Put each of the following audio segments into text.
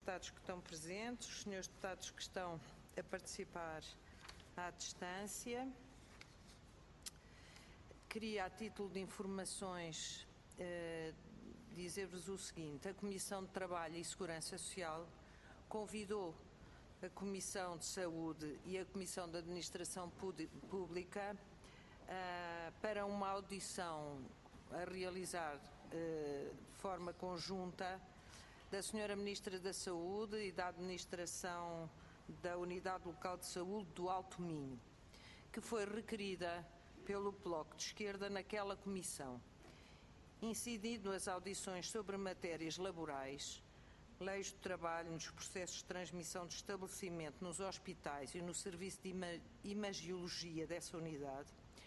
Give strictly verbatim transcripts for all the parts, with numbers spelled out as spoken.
deputados que estão presentes, os senhores deputados que estão a participar à distância. Queria, a título de informações, eh, dizer-vos o seguinte: a Comissão de Trabalho e Segurança Social convidou a Comissão de Saúde e a Comissão de Administração Pública uh, para uma audição a realizar uh, de forma conjunta da senhora Ministra da Saúde e da Administração da Unidade Local de Saúde do Alto Minho, que foi requerida pelo Bloco de Esquerda naquela comissão, incidindo as audições sobre matérias laborais, leis do trabalho nos processos de transmissão de estabelecimento nos hospitais e no serviço de ima imagiologia dessa unidade.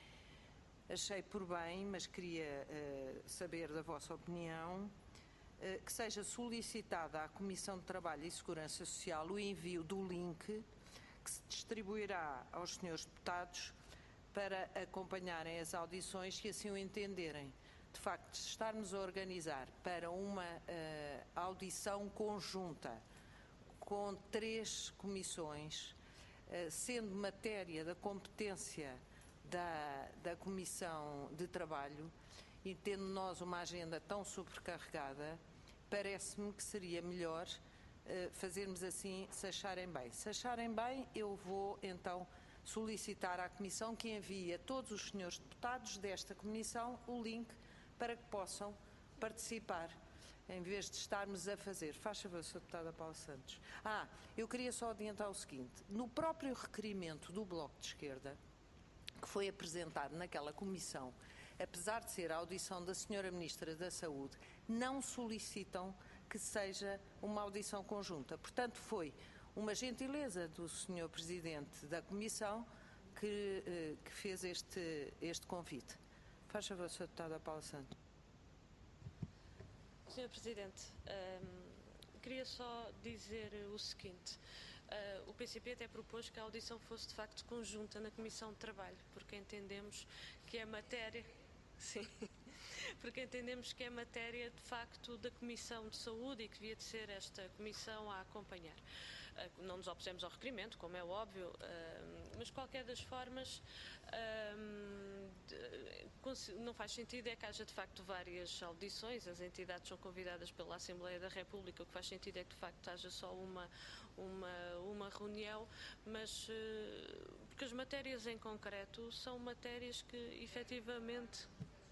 Achei por bem, mas queria uh, saber da vossa opinião, uh, que seja solicitada à Comissão de Trabalho e Segurança Social o envio do link que se distribuirá aos senhores deputados para acompanharem as audições, se assim o entenderem. De facto, estarmos a organizar para uma uh, audição conjunta com três comissões, uh, sendo matéria da competência da, da Comissão de Trabalho, e tendo nós uma agenda tão sobrecarregada, parece-me que seria melhor uh, fazermos assim, se acharem bem. Se acharem bem, eu vou então solicitar à Comissão que envie a todos os senhores deputados desta Comissão o link para que possam participar, em vez de estarmos a fazer. Faz favor, senhora Deputada Paula Santos. Ah, eu queria só adiantar o seguinte: no próprio requerimento do Bloco de Esquerda, que foi apresentado naquela comissão, apesar de ser a audição da senhora Ministra da Saúde, não solicitam que seja uma audição conjunta. Portanto, foi uma gentileza do senhor Presidente da Comissão que, eh, que fez este, este convite. Faz favor, senhora Deputada Paula Santos. senhor Presidente, um, queria só dizer o seguinte: uh, o P C P até propôs que a audição fosse de facto conjunta na Comissão de Trabalho, porque entendemos que é matéria... Sim, porque entendemos que é matéria de facto da Comissão de Saúde e que devia de ser esta Comissão a acompanhar. Não nos opusemos ao requerimento, como é óbvio, mas de qualquer das formas não faz sentido é que haja de facto várias audições, as entidades são convidadas pela Assembleia da República, o que faz sentido é que de facto haja só uma, uma, uma reunião, mas porque as matérias em concreto são matérias que efetivamente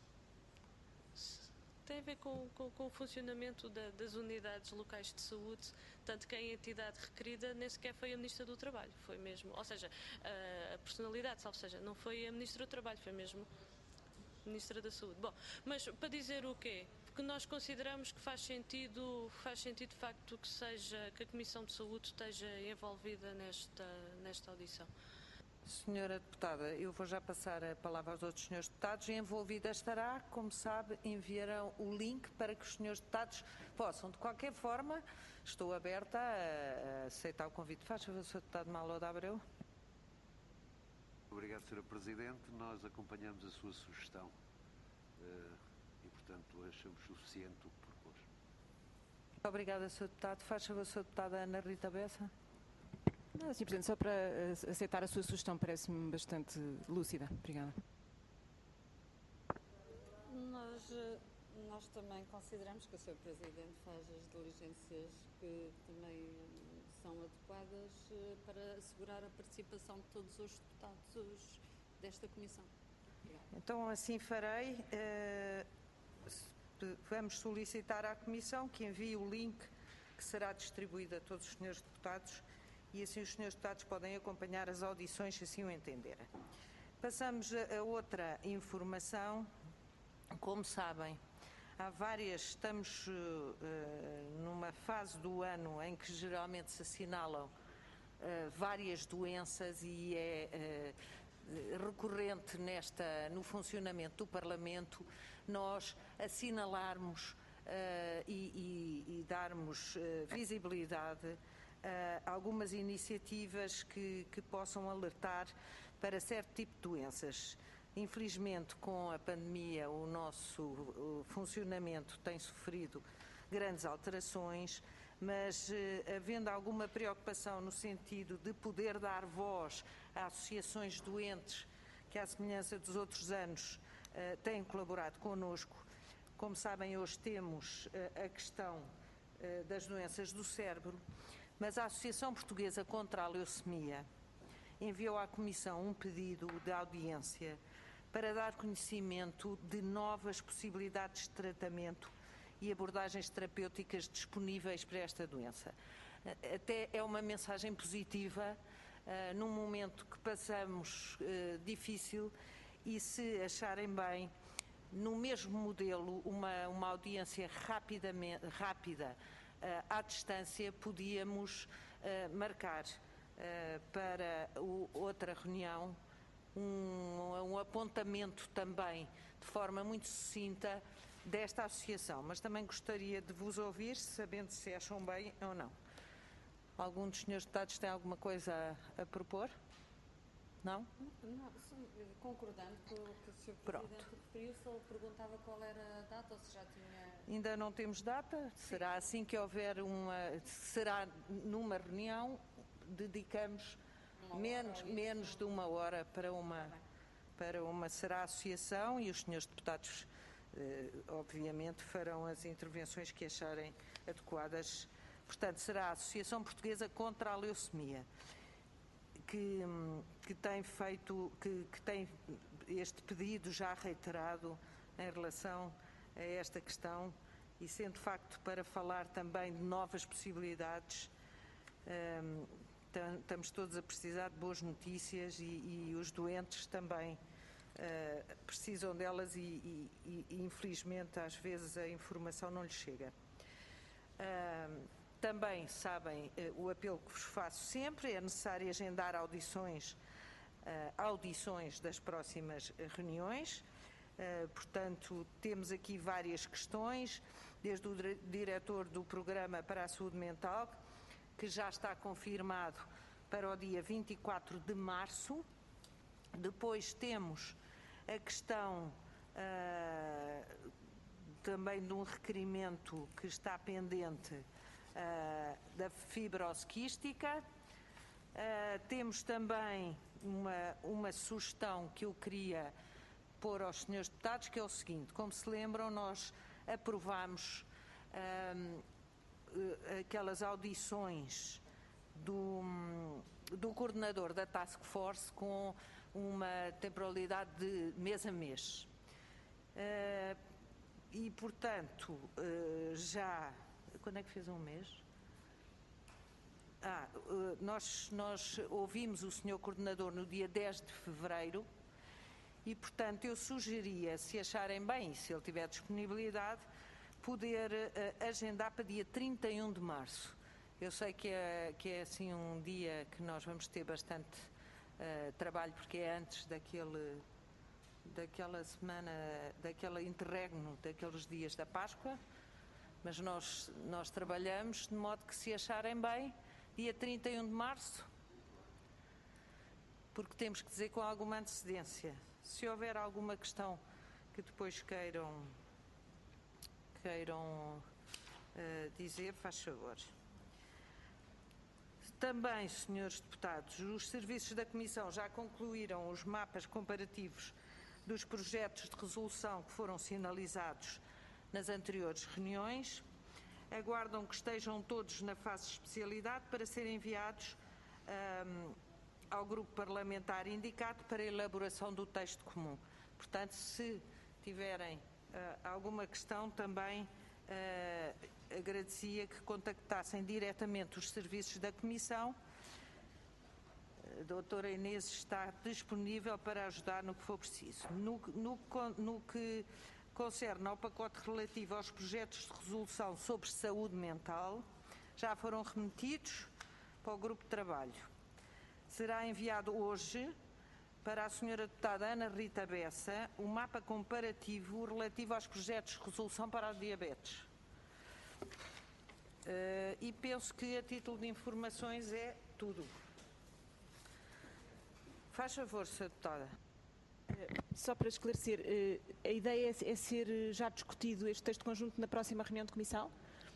tem a ver com, com, com o funcionamento da, das unidades locais de saúde, tanto que a entidade requerida nem sequer foi a Ministra do Trabalho, foi mesmo, ou seja, a, a personalidade, salvo seja, não foi a Ministra do Trabalho, foi mesmo a Ministra da Saúde. Bom, mas para dizer o quê? Porque nós consideramos que faz sentido, faz sentido de facto que seja, que a Comissão de Saúde esteja envolvida nesta, nesta audição. Senhora Deputada, eu vou já passar a palavra aos outros senhores deputados. Envolvida estará, como sabe, enviarão o link para que os senhores deputados possam. De qualquer forma, estou aberta a, a aceitar o convite. Faz favor, senhor Deputado Malo de Abreu. Obrigado, senhora Presidente. Nós acompanhamos a sua sugestão e, portanto, achamos suficiente o que propôs. Obrigada, senhor Deputado. Faz favor, senhora Deputada Ana Rita Bessa. Não, senhor Presidente, só para aceitar a sua sugestão, parece-me bastante lúcida. Obrigada. Nós, nós também consideramos que o senhor Presidente faz as diligências que também são adequadas para assegurar a participação de todos os deputados desta Comissão. Obrigada. Então, assim farei. Vamos solicitar à Comissão que envie o link que será distribuído a todos os senhores deputados, e assim os senhores deputados podem acompanhar as audições, se assim o entenderem. Passamos a outra informação. Como sabem, há várias, estamos uh, numa fase do ano em que geralmente se assinalam uh, várias doenças, e é uh, recorrente nesta, no funcionamento do Parlamento nós assinalarmos uh, e, e, e darmos uh, visibilidade Uh, algumas iniciativas que, que possam alertar para certo tipo de doenças. Infelizmente, com a pandemia, o nosso o funcionamento tem sofrido grandes alterações, mas eh, havendo alguma preocupação no sentido de poder dar voz a associações doentes que, à semelhança dos outros anos, eh, têm colaborado connosco. Como sabem, hoje temos eh, a questão eh, das doenças do cérebro, mas a Associação Portuguesa contra a Leucemia enviou à Comissão um pedido de audiência para dar conhecimento de novas possibilidades de tratamento e abordagens terapêuticas disponíveis para esta doença. Até é uma mensagem positiva uh, num momento que passamos uh, difícil, e se acharem bem, no mesmo modelo, uma, uma audiência rapidamente, rápida uh, à distância, podíamos uh, marcar uh, para o, outra reunião um, um apontamento também de forma muito sucinta desta associação, mas também gostaria de vos ouvir, sabendo se acham bem ou não. Algum dos senhores deputados tem alguma coisa a, a propor? Não? Não, concordando com o que o senhor Presidente referiu, só perguntava qual era a data, ou se já tinha... Ainda não temos data, será assim que houver uma... será numa reunião, dedicamos menos, menos de uma hora para uma, para uma... será a associação, e os senhores deputados Uh, obviamente farão as intervenções que acharem adequadas. Portanto, será a Associação Portuguesa contra a Leucemia que, que tem feito, que, que tem este pedido já reiterado em relação a esta questão, e sendo de facto para falar também de novas possibilidades. Um, estamos todos a precisar de boas notícias, e, e os doentes também Uh, precisam delas, e, e, e infelizmente às vezes a informação não lhes chega. Uh, também sabem uh, o apelo que vos faço sempre: é necessário agendar audições, uh, audições das próximas reuniões. Uh, portanto, temos aqui várias questões, desde o diretor do Programa para a Saúde Mental, que já está confirmado para o dia vinte e quatro de março. Depois temos a questão uh, também de um requerimento que está pendente uh, da fibrose quística. Uh, temos também uma, uma sugestão que eu queria pôr aos senhores deputados, que é o seguinte: como se lembram, nós aprovámos uh, uh, aquelas audições do, do coordenador da Task Force com uma temporalidade de mês a mês. Uh, e, portanto, uh, já... Quando é que fez um mês? Ah, uh, nós, nós ouvimos o senhor Coordenador no dia dez de fevereiro e, portanto, eu sugeria, se acharem bem, se ele tiver disponibilidade, poder uh, agendar para dia trinta e um de março. Eu sei que é, que é assim um dia que nós vamos ter bastante uh, trabalho, porque é antes daquele, daquela semana, daquele interregno, daqueles dias da Páscoa, mas nós, nós trabalhamos de modo que, se acharem bem, dia trinta e um de março, porque temos que dizer com alguma antecedência. Se houver alguma questão que depois queiram, queiram uh, dizer, faz favor. Também, senhores deputados, os serviços da Comissão já concluíram os mapas comparativos dos projetos de resolução que foram sinalizados nas anteriores reuniões. Aguardam que estejam todos na fase de especialidade para serem enviados um, ao grupo parlamentar indicado para a elaboração do texto comum. Portanto, se tiverem uh, alguma questão, também uh, agradecia que contactassem diretamente os serviços da Comissão. A doutora Inês está disponível para ajudar no que for preciso. No, no, no que concerne ao pacote relativo aos projetos de resolução sobre saúde mental, já foram remetidos para o grupo de trabalho. Será enviado hoje para a senhora deputada Ana Rita Bessa o mapa comparativo relativo aos projetos de resolução para a diabetes. Uh, e penso que, a título de informações, é tudo. Faz favor, senhora deputada. Só para esclarecer, a ideia é ser já discutido este texto conjunto na próxima reunião de comissão?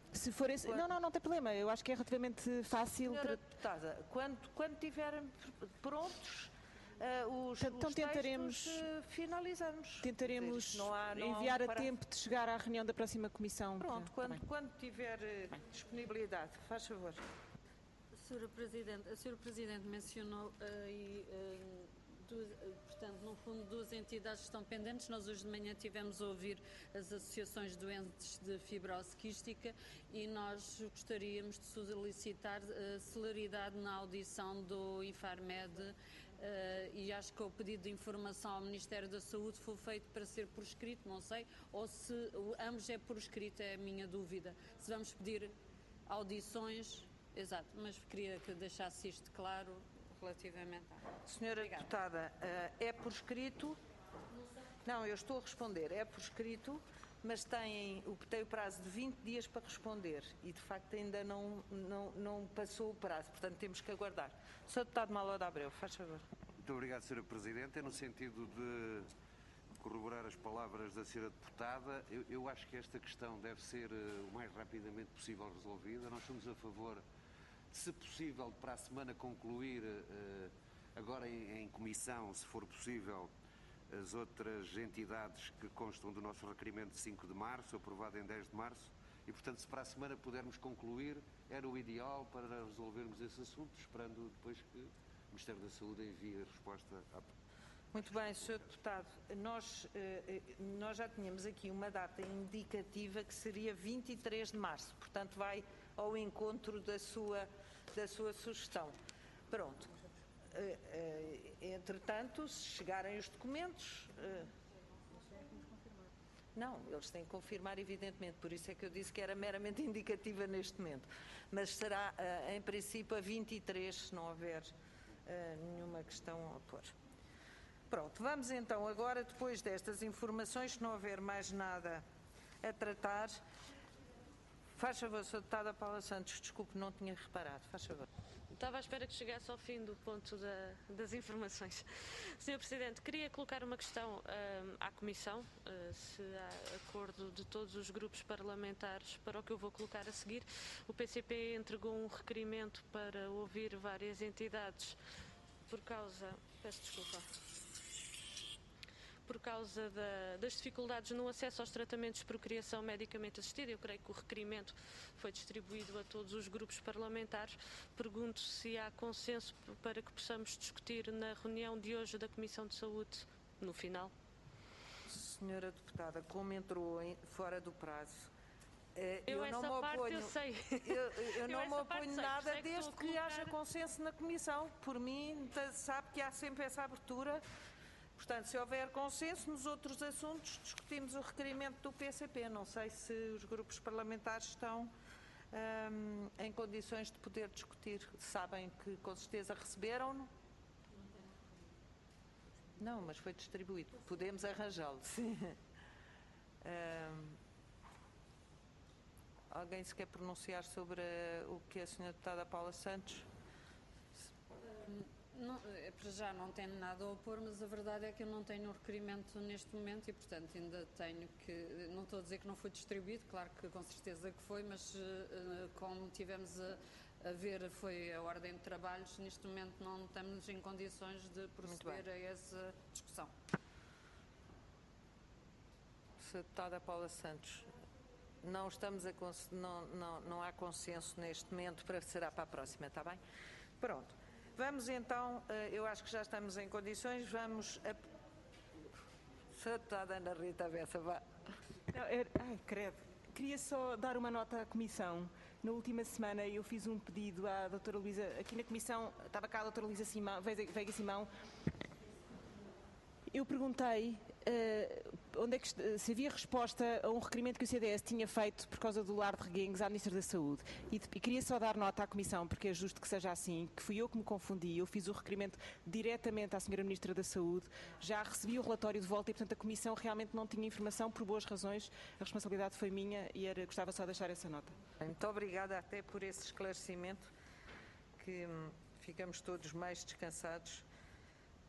Se for esse, não, não, não tem problema. Eu acho que é relativamente fácil. Senhora Deputada, quando, quando tiverem prontos uh, os, então os tentaremos, textos, uh, finalizamos. Tentaremos Dizer, não há, não enviar há um a tempo de chegar à reunião da próxima comissão. Pronto, para, quando, quando tiver uh, disponibilidade, faz favor. senhora Presidente, a senhora Presidente mencionou aí, uh, duas, uh, portanto, no fundo, duas entidades que estão pendentes. Nós hoje de manhã tivemos a ouvir as associações de doentes de fibrose quística e nós gostaríamos de solicitar uh, celeridade na audição do Infarmed uh, e acho que o pedido de informação ao Ministério da Saúde foi feito para ser por escrito, não sei, ou se uh, ambos é por escrito, é a minha dúvida. Se vamos pedir audições, exato, mas queria que deixasse isto claro relativamente à... Senhora Obrigada. Deputada, uh, é por escrito? Não, eu estou a responder, é por escrito, mas tem, tem o prazo de vinte dias para responder e, de facto, ainda não, não, não passou o prazo, portanto, temos que aguardar. senhor Deputado Malo de Abreu, faz favor. Muito obrigado, senhora Presidente. É no sentido de corroborar as palavras da senhora Deputada, eu, eu acho que esta questão deve ser uh, o mais rapidamente possível resolvida. Nós somos a favor, se possível, para a semana concluir, uh, agora em, em comissão, se for possível, as outras entidades que constam do nosso requerimento de cinco de março, aprovado em dez de março, e, portanto, se para a semana pudermos concluir, era o ideal para resolvermos esse assunto, esperando depois que o Ministério da Saúde envie a resposta à... Muito bem, senhor Deputado, nós, nós já tínhamos aqui uma data indicativa que seria vinte e três de março, portanto vai ao encontro da sua, da sua sugestão. Pronto. Entretanto, se chegarem os documentos... Não, eles têm que confirmar, evidentemente, por isso é que eu disse que era meramente indicativa neste momento. Mas será, em princípio, a vinte e três, se não houver nenhuma questão a pôr. Pronto, vamos então agora, depois destas informações, se não houver mais nada a tratar, faz favor, senhora Deputada Paula Santos, desculpe, não tinha reparado, faz favor. Estava à espera que chegasse ao fim do ponto da, das informações. senhor Presidente, queria colocar uma questão um, à Comissão, uh, se há acordo de todos os grupos parlamentares para o que eu vou colocar a seguir. O P C P entregou um requerimento para ouvir várias entidades por causa... Peço desculpa. Por causa da, das dificuldades no acesso aos tratamentos de procriação medicamente assistida. Eu creio que o requerimento foi distribuído a todos os grupos parlamentares. Pergunto se há consenso para que possamos discutir na reunião de hoje da Comissão de Saúde, no final. Senhora Deputada, como entrou em, fora do prazo, eh, eu, eu não essa me parte oponho, eu sei. Eu, eu, eu não eu me oponho sei, nada que desde que colocar... haja consenso na Comissão. Por mim, sabe que há sempre essa abertura. Portanto, se houver consenso nos outros assuntos, discutimos o requerimento do P C P. Não sei se os grupos parlamentares estão hum, em condições de poder discutir. Sabem que com certeza receberam-no? Não, mas foi distribuído. Podemos arranjá-lo, sim. Hum, alguém se quer pronunciar sobre o que a senhora Deputada Paula Santos? Não, para já não tenho nada a opor, mas a verdade é que eu não tenho o requerimento neste momento e, portanto, ainda tenho que... Não estou a dizer que não foi distribuído, claro que com certeza que foi, mas como tivemos a, a ver, foi a ordem de trabalhos, neste momento não estamos em condições de proceder a essa discussão. senhora Deputada Paula Santos, não, estamos a, não, não, não há consenso neste momento, para, será para a próxima, está bem? Pronto. Vamos então, eu acho que já estamos em condições, vamos... A... senhora Deputada Ana Rita Bessa, vá. Não, é, ai, credo. Queria só dar uma nota à Comissão. Na última semana eu fiz um pedido à doutora Luísa, aqui na Comissão, estava cá a doutora Luísa Simão, Veiga Simão. Eu perguntei uh, onde é que, se havia resposta a um requerimento que o C D S tinha feito por causa do lar de Reguengos à Ministra da Saúde. E, e queria só dar nota à Comissão, porque é justo que seja assim, que fui eu que me confundi. Eu fiz o requerimento diretamente à senhora Ministra da Saúde, já recebi o relatório de volta e, portanto, a Comissão realmente não tinha informação por boas razões. A responsabilidade foi minha e era, gostava só de deixar essa nota. Muito obrigada até por esse esclarecimento, que hum, ficamos todos mais descansados.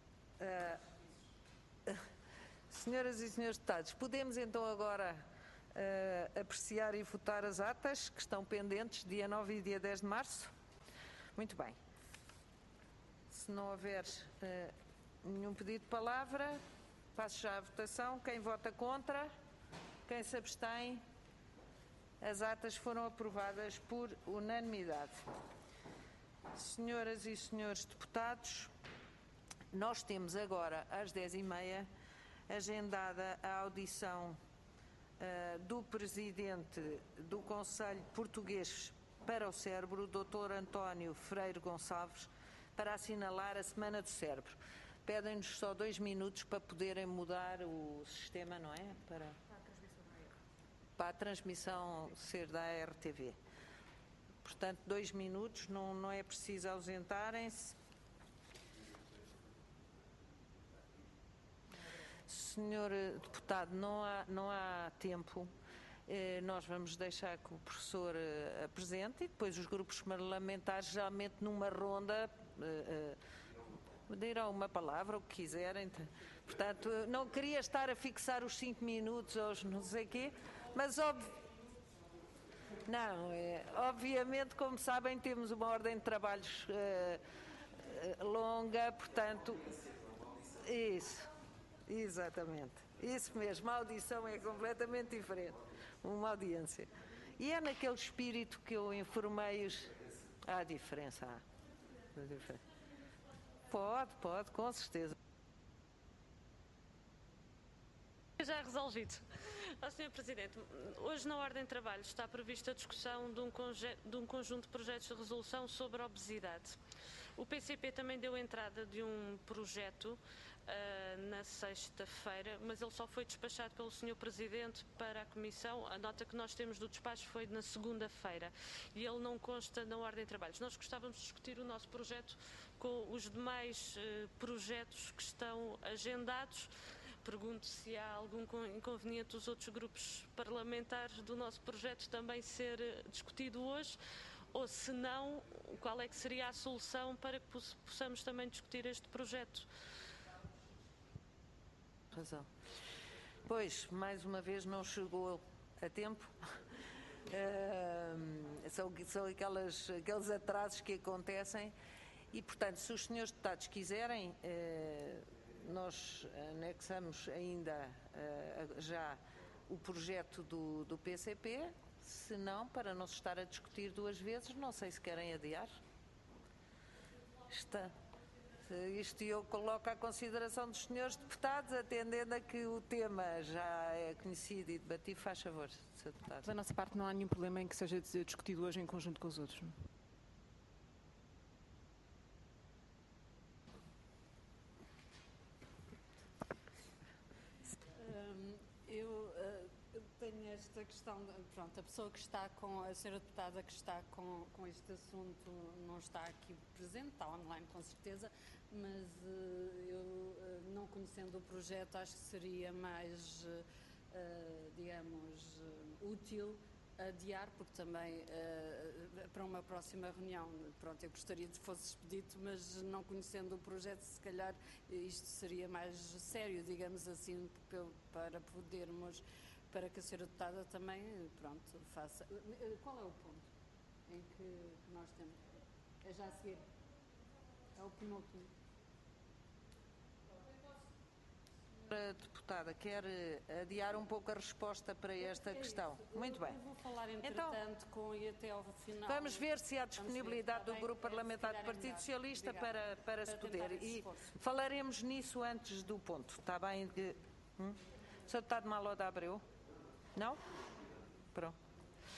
Uh, Senhoras e senhores deputados, podemos então agora uh, apreciar e votar as atas que estão pendentes, dia nove e dia dez de março? Muito bem. Se não houver uh, nenhum pedido de palavra, passo já à votação. Quem vota contra? Quem se abstém? As atas foram aprovadas por unanimidade. Senhoras e senhores deputados, nós temos agora, às dez e meia, agendada a audição uh, do Presidente do Conselho Português para o Cérebro, doutor António Freire Gonçalves, para assinalar a Semana do Cérebro. Pedem-nos só dois minutos para poderem mudar o sistema, não é? Para, para a transmissão ser da A R T V. Portanto, dois minutos, não, não é preciso ausentarem-se. Senhor Deputado, não há, não há tempo. Eh, nós vamos deixar que o professor eh, apresente e depois os grupos parlamentares, geralmente numa ronda, eh, eh, dirão uma palavra, o que quiserem. Portanto, não queria estar a fixar os cinco minutos ou os não sei quê, mas óbvio. Não, é, obviamente, como sabem, temos uma ordem de trabalhos uh, uh, longa, portanto, isso, exatamente, isso mesmo, a audição é completamente diferente, uma audiência. E é naquele espírito que eu informei-os, há diferença, há diferença. Pode, pode, com certeza. Já resolvido. Oh, senhor Presidente, hoje na ordem de trabalho está prevista a discussão de um, de um conjunto de projetos de resolução sobre a obesidade. O P C P também deu entrada de um projeto uh, na sexta-feira, mas ele só foi despachado pelo senhor Presidente para a Comissão. A nota que nós temos do despacho foi na segunda-feira e ele não consta na ordem de trabalhos. Nós gostávamos de discutir o nosso projeto com os demais uh, projetos que estão agendados. Pergunto se há algum inconveniente dos outros grupos parlamentares do nosso projeto também ser discutido hoje, ou se não, qual é que seria a solução para que possamos também discutir este projeto? Razão. Pois, mais uma vez não chegou a tempo. Uh, são são aquelas, aqueles atrasos que acontecem e, portanto, se os senhores deputados quiserem... Uh, nós anexamos ainda uh, já o projeto do, do P C P, se não, para não se estar a discutir duas vezes, não sei se querem adiar. Está. Isto eu coloco à consideração dos senhores deputados, atendendo a que o tema já é conhecido e debatido. Faz favor, senhor deputado. Da nossa parte não há nenhum problema em que seja discutido hoje em conjunto com os outros. Esta questão, pronto, a pessoa que está com, a senhora deputada que está com, com este assunto não está aqui presente, está online com certeza, mas uh, eu, uh, não conhecendo o projeto, acho que seria mais, uh, digamos, uh, útil adiar, porque também uh, para uma próxima reunião, pronto, eu gostaria de que fosse expedito, mas não conhecendo o projeto, se calhar isto seria mais sério, digamos assim, para podermos... para que a senhora deputada também, pronto, faça... Qual é o ponto em que nós temos? É já a seguir? É o penúltimo. A deputada quer adiar um pouco a resposta para esta é questão. Eu, Muito bem. Eu vou falar, entretanto, então, com e até ao final... Vamos ver se há disponibilidade ver, do Grupo Parlamentar do Partido Socialista para, para, para se poder. E falaremos nisso antes do ponto. Está bem? Hum? senhor Deputado Maloda Abreu? Não? Pronto.